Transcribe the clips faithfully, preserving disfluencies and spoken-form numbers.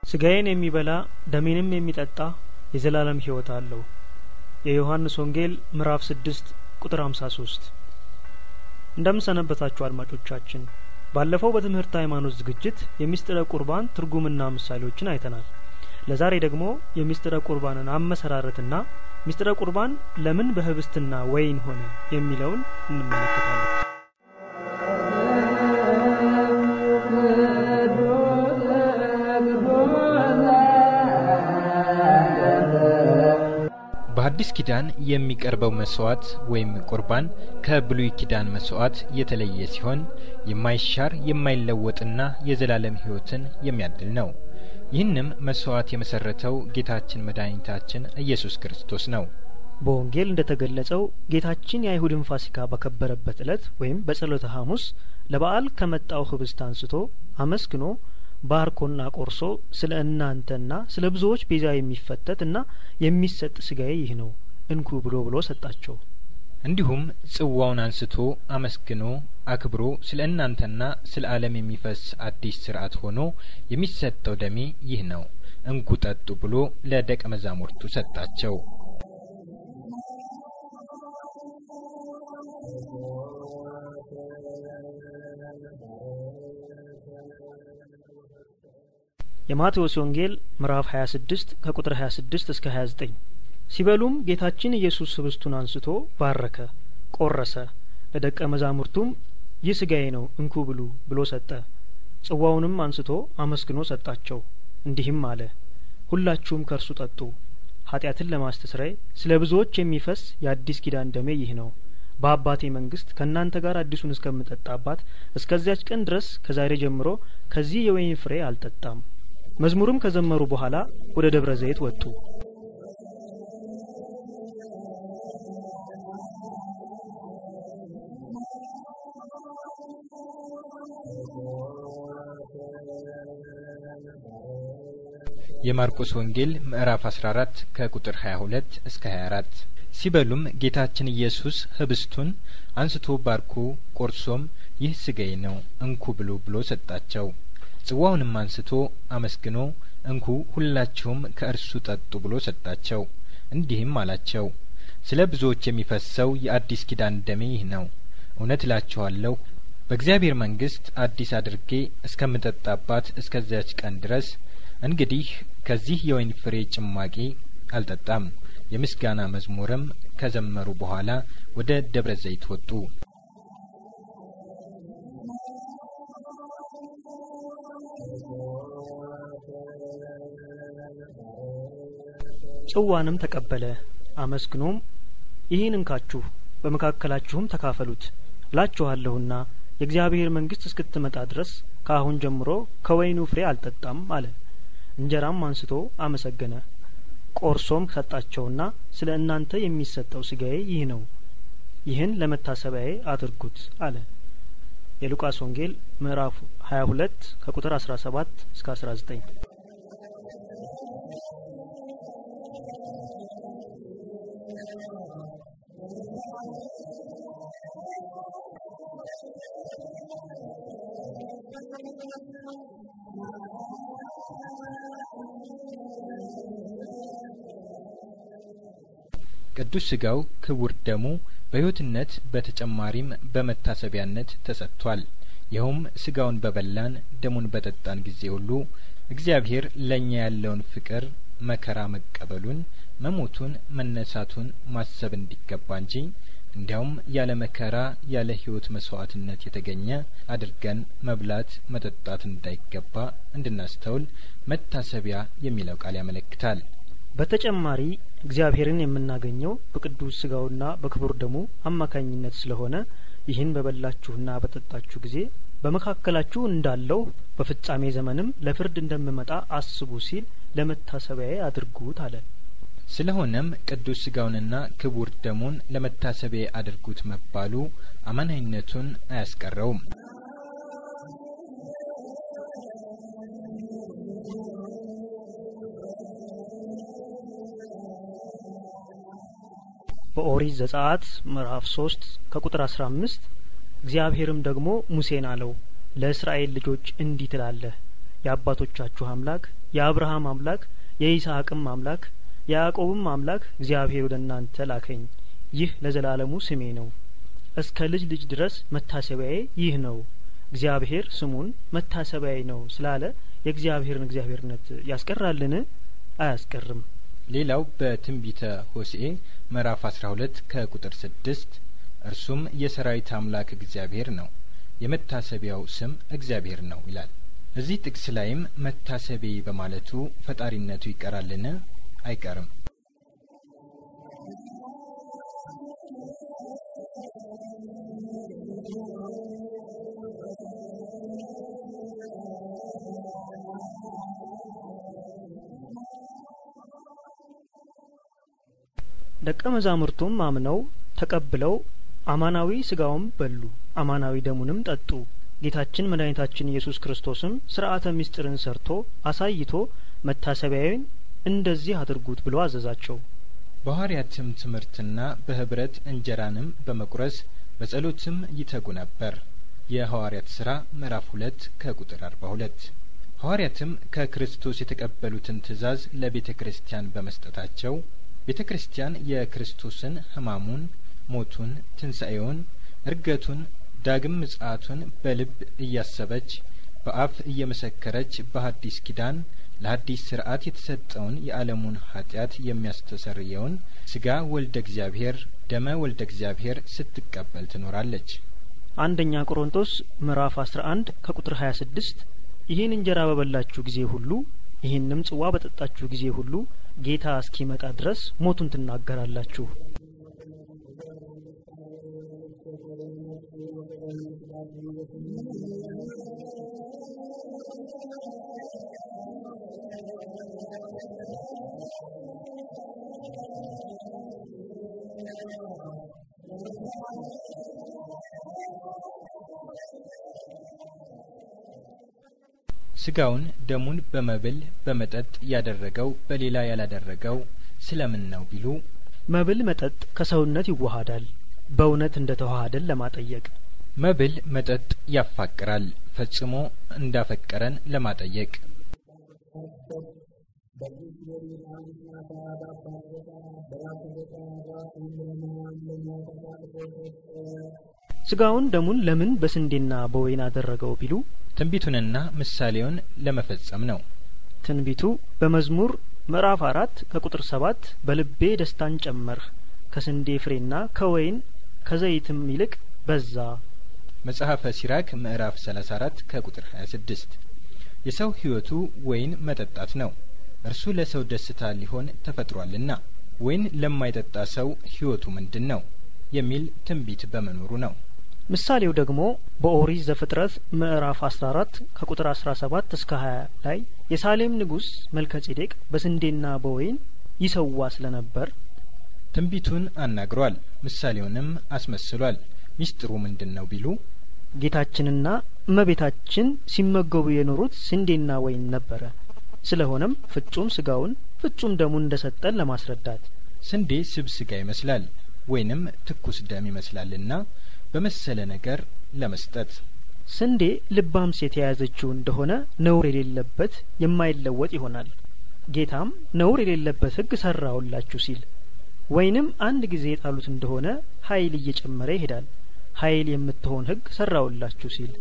ስጋዬን የሚበላ ደሜንም የሚጠጣ የዘላለም ሕይወት አለው። የዮሐንስ ወንጌል ምዕራፍ ስድስት ቁጥር ሃምሳ ሶስት። እንደምሰነበታችሁ አድማጮቻችን፣ ባለፈው በትምህርት ሃይማኖት ዝግጅት የሚስጥረ ቁርባን ትርጉምና ምሳሌዎችን አይተናል። ለዛሬ ደግሞ የሚስጥረ ቁርባንን አመሰራረትና ሚስጥረ ቁርባን ለምን በህብስትና ወይን ሆነ የሚለውን እንመለከታለን። በአዲስ ኪዳን የሚቀርበው መስዋዕት ወይም ቁርባን ከብሉይ ኪዳን መስዋዕት የተለየ ሲሆን የማይሻር የማይለወጥና የዘላለም ሕይወትን የሚያድል ነው። ይህንም መስዋዕት የመሰረተው ጌታችን መድኃኒታችን ኢየሱስ ክርስቶስ ነው። በወንጌል እንደተገለጸው ጌታችን የአይሁድን ፋሲካ ባከበረበት ዕለት ወይም በጸሎተ ሐሙስ ለበዓል ከመጣው ህብስት አንስቶ አመስግኖ ባርኮና ቆርሶ ስለ እናንተና ስለ ብዙዎች ቤዛ የሚፈተትና የሚሰጥ ስጋዬ ይህ ነው እንኩ ብሎ ብሎ ሰጣቸው። እንዲሁም ጽዋውን አንስቶ አመስግኖ አክብሮ ስለ እናንተና ስለ ዓለም የሚፈስ አዲስ ሥርዓት ሆኖ የሚሰጠው ደሜ ይህ ነው እንኩ ጠጡ ብሎ ለደቀ መዛሙርቱ ሰጣቸው። የማቴዎስ ወንጌል ምዕራፍ ሀያ ስድስት ከቁጥር ሀያ ስድስት እስከ ሀያ ዘጠኝ። ሲበሉም ጌታችን ኢየሱስ ህብስቱን አንስቶ ባረከ፣ ቆረሰ፣ ለደቀ መዛሙርቱም ይህ ስጋዬ ነው እንኩ ብሉ ብሎ ሰጠ። ጽዋውንም አንስቶ አመስግኖ ሰጣቸው፣ እንዲህም አለ፣ ሁላችሁም ከርሱ ጠጡ። ኃጢአትን ለማስተስረይ ስለ ብዙዎች የሚፈስ የአዲስ ኪዳን ደሜ ይህ ነው። በአባቴ መንግስት ከእናንተ ጋር አዲሱን እስከምጠጣባት እስከዚያች ቀን ድረስ ከዛሬ ጀምሮ ከዚህ የወይን ፍሬ አልጠጣም። መዝሙርም ከዘመሩ በኋላ ወደ ደብረ ዘይት ወጡ። የማርቆስ ወንጌል ምዕራፍ አስራ አራት ከቁጥር ሀያ ሁለት እስከ ሀያ አራት። ሲበሉም ጌታችን ኢየሱስ ህብስቱን አንስቶ ባርኮ ቆርሶም ይህ ስጋዬ ነው እንኩ ብሎ ብሎ ሰጣቸው። ጽዋውንም አንስቶ አመስግኖ እንኩ ሁላችሁም ከእርሱ ጠጡ ብሎ ሰጣቸው፣ እንዲህም አላቸው፣ ስለ ብዙዎች የሚፈሰው የአዲስ ኪዳን ደሜ ይህ ነው። እውነት እላችኋለሁ በእግዚአብሔር መንግስት አዲስ አድርጌ እስከምጠጣባት እስከዚያች ቀን ድረስ እንግዲህ ከዚህ የወይን ፍሬ ጭማቂ አልጠጣም። የምስጋና መዝሙርም ከዘመሩ በኋላ ወደ ደብረ ዘይት ወጡ። ጽዋንም ተቀበለ፣ አመስግኖም ይህን እንካችሁ በመካከላችሁም ተካፈሉት እላችኋለሁና የእግዚአብሔር መንግስት እስክትመጣ ድረስ ከአሁን ጀምሮ ከወይኑ ፍሬ አልጠጣም አለ። እንጀራም አንስቶ አመሰገነ፣ ቆርሶም ሰጣቸውና ስለ እናንተ የሚሰጠው ስጋዬ ይህ ነው፣ ይህን ለመታሰቢያዬ አድርጉት አለ። የሉቃስ ወንጌል ምዕራፍ ሀያ ሁለት ከቁጥር አስራ ሰባት እስከ አስራ ዘጠኝ። ቅዱስ ስጋው ክቡር ደሙ በሕይወትነት በተጨማሪም በመታሰቢያነት ተሰጥቷል። ይኸውም ስጋውን በበላን ደሙን በጠጣን ጊዜ ሁሉ እግዚአብሔር ለኛ ያለውን ፍቅር መከራ መቀበሉን መሞቱን መነሳቱን ማሰብ እንዲገባ እንጂ እንዲያውም ያለ መከራ ያለ ሕይወት መስዋዕትነት የተገኘ አድርገን መብላት መጠጣት እንዳይገባ እንድናስተውል መታሰቢያ የሚለው ቃል ያመለክታል። በተጨማሪ እግዚአብሔርን የምናገኘው በቅዱስ ስጋውና በክቡር ደሙ አማካኝነት ስለሆነ ይህን በበላችሁና በጠጣችሁ ጊዜ በመካከላችሁ እንዳለው በፍጻሜ ዘመንም ለፍርድ እንደምመጣ አስቡ ሲል ለመታሰቢያዬ አድርጉት አለ። ስለሆነም ቅዱስ ስጋውንና ክቡር ደሙን ለመታሰቢያ አድርጉት መባሉ አማናኝነቱን አያስቀረውም። በኦሪት ዘጸአት ምዕራፍ ሶስት ከቁጥር አስራ አምስት እግዚአብሔርም ደግሞ ሙሴን አለው ለእስራኤል ልጆች እንዲህ ትላለህ የአባቶቻችሁ አምላክ የአብርሃም አምላክ የይስሐቅም አምላክ የያዕቆብም አምላክ እግዚአብሔር ወደ እናንተ ላከኝ። ይህ ለዘላለሙ ስሜ ነው። እስከ ልጅ ልጅ ድረስ መታሰቢያዬ ይህ ነው። እግዚአብሔር ስሙን መታሰቢያዬ ነው ስላለ የእግዚአብሔርን እግዚአብሔርነት ያስቀራልን? አያስቀርም። ሌላው በትንቢተ ሆሴዕ ምዕራፍ አስራ ሁለት ከቁጥር ስድስት እርሱም የሰራዊት አምላክ እግዚአብሔር ነው፣ የመታሰቢያው ስም እግዚአብሔር ነው ይላል። እዚህ ጥቅስ ላይም መታሰቤ በማለቱ ፈጣሪነቱ ይቀራልን? አይቀርም። ደቀ መዛሙርቱም አምነው ተቀብለው አማናዊ ስጋውን በሉ፣ አማናዊ ደሙንም ጠጡ። ጌታችን መድኃኒታችን ኢየሱስ ክርስቶስም ሥርዓተ ምስጢርን ሰርቶ አሳይቶ መታሰቢያዬን እንደዚህ አድርጉት ብሎ አዘዛቸው። በሐዋርያትም ትምህርትና በህብረት እንጀራንም በመቁረስ በጸሎትም ይተጉ ነበር። የሐዋርያት ሥራ ምዕራፍ ሁለት ከቁጥር አርባ ሁለት። ሐዋርያትም ከክርስቶስ የተቀበሉትን ትእዛዝ ለቤተ ክርስቲያን በመስጠታቸው ቤተ ክርስቲያን የክርስቶስን ሕማሙን፣ ሞቱን፣ ትንሣኤውን፣ እርገቱን፣ ዳግም ምጽአቱን በልብ እያሰበች በአፍ እየመሰከረች በሐዲስ ኪዳን ለሐዲስ ሥርዓት የተሰጠውን የዓለሙን ኃጢአት የሚያስተሰርየውን ሥጋ ወልደ እግዚአብሔር ደመ ወልደ እግዚአብሔር ስትቀበል ትኖራለች። አንደኛ ቆሮንቶስ ምዕራፍ አስራ አንድ ከቁጥር ሀያ ስድስት ይህን እንጀራ በበላችሁ ጊዜ ሁሉ ይህንም ጽዋ በጠጣችሁ ጊዜ ሁሉ ጌታ እስኪመጣ ድረስ ሞቱን ትናገራላችሁ። ስጋውን ደሙን በመብል በመጠጥ ያደረገው በሌላ ያላደረገው ስለምን ነው ቢሉ መብል መጠጥ ከሰውነት ይዋሃዳል፣ በእውነት እንደተዋሃደን ለማጠየቅ። መብል መጠጥ ያፋቅራል፣ ፈጽሞ እንዳፈቀረን ለማጠየቅ። ስጋውን ደሙን ለምን በስንዴና በወይን አደረገው ቢሉ ትንቢቱንና ምሳሌውን ለመፈጸም ነው። ትንቢቱ በመዝሙር ምዕራፍ አራት ከቁጥር ሰባት በልቤ ደስታን ጨመርህ፣ ከስንዴ ፍሬና ከወይን ከዘይትም ይልቅ በዛ። መጽሐፈ ሲራክ ምዕራፍ ሰላሳ አራት ከቁጥር ሀያ ስድስት የሰው ሕይወቱ ወይን መጠጣት ነው፣ እርሱ ለሰው ደስታ ሊሆን ተፈጥሯልና ወይን ለማይጠጣ ሰው ሕይወቱ ምንድን ነው የሚል ትንቢት በመኖሩ ነው። ምሳሌው ደግሞ በኦሪት ዘፍጥረት ምዕራፍ አስራ አራት ከቁጥር አስራ ሰባት እስከ ሀያ ላይ የሳሌም ንጉሥ መልከጼዴቅ በስንዴና በወይን ይሰዋ ስለነበር ትንቢቱን አናግሯል፣ ምሳሌውንም አስመስሏል። ሚስጥሩ ምንድነው ቢሉ ጌታችንና እመቤታችን ሲመገቡ የኖሩት ስንዴና ወይን ነበረ። ስለሆነም ፍጹም ስጋውን ፍጹም ደሙን እንደሰጠን ለማስረዳት። ስንዴ ስብ ስጋ ይመስላል፣ ወይንም ትኩስ ደም ይመስላልና በመሰለ ነገር ለመስጠት። ስንዴ ልባም ሴት የያዘችው እንደሆነ ነውር የሌለበት የማይለወጥ ይሆናል። ጌታም ነውር የሌለበት ሕግ ሰራውላችሁ ሲል፣ ወይንም አንድ ጊዜ የጣሉት እንደሆነ ኃይል እየጨመረ ይሄዳል። ኃይል የምትሆን ሕግ ሰራውላችሁ ሲል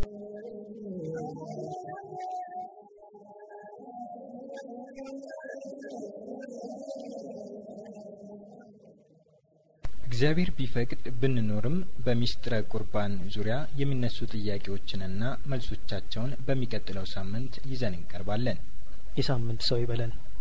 እግዚአብሔር ቢፈቅድ ብንኖርም በሚስጥረ ቁርባን ዙሪያ የሚነሱ ጥያቄዎችንና መልሶቻቸውን በሚቀጥለው ሳምንት ይዘን እንቀርባለን። የሳምንት ሰው ይበለን።